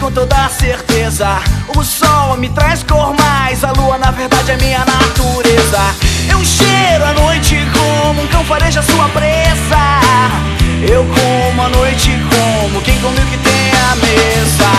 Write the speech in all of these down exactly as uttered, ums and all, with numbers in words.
com toda certeza. O sol me traz cor, mais a lua na verdade é minha natureza. Eu cheiro a noite como um cão fareja sua presa. Eu como a noite como quem come o que tem à mesa.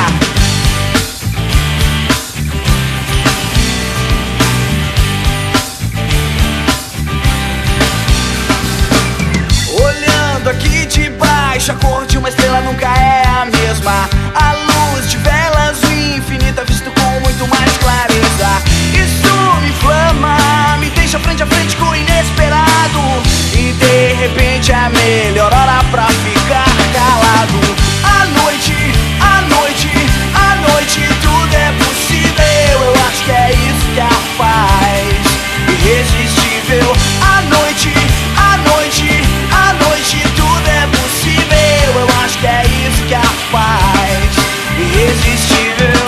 Aqui de baixo, a cor de uma estrela nunca é a mesma. A luz de velas infinita visto com muito mais clareza. Isso me inflama, me deixa frente a frente com o inesperado. E de repente é a melhor hora pra ficar calado. A noite, a noite, a noite, tudo é possível. Eu acho que é isso que a faz irresistível. A noite, a noite, a noite, tudo é possível. Eu acho que é isso que a faz irresistível.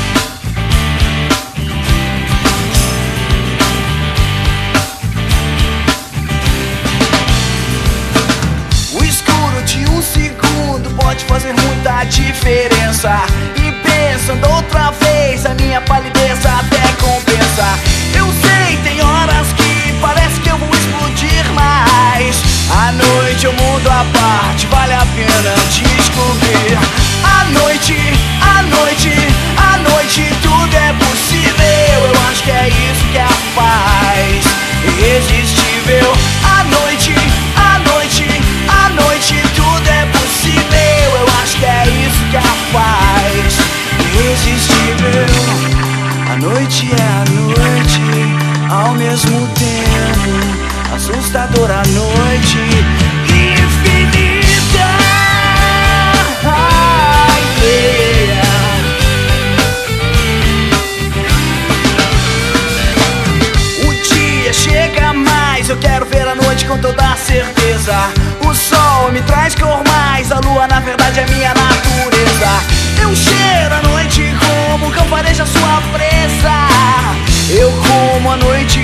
O escuro de um segundo pode fazer muita diferença. E pensando outra vez, a minha palidez até compensa. Eu sei, tem horas que parece que eu vou explodir, mas a noite é um mundo à parte, vale a pena descobrir. A noite, a noite, a noite, tudo é possível. Eu acho que é isso que a faz irresistível. A noite, a noite, a noite, tudo é possível. Eu acho que é isso que a faz irresistível. A noite é a noite, ao mesmo tempo assustadora noite infinita. Ai, yeah. O dia chega mais, eu quero ver a noite com toda certeza. O sol me traz cor, mais a lua na verdade é minha natureza. Eu cheiro a noite como um cão fareja sua presa. Eu como a noite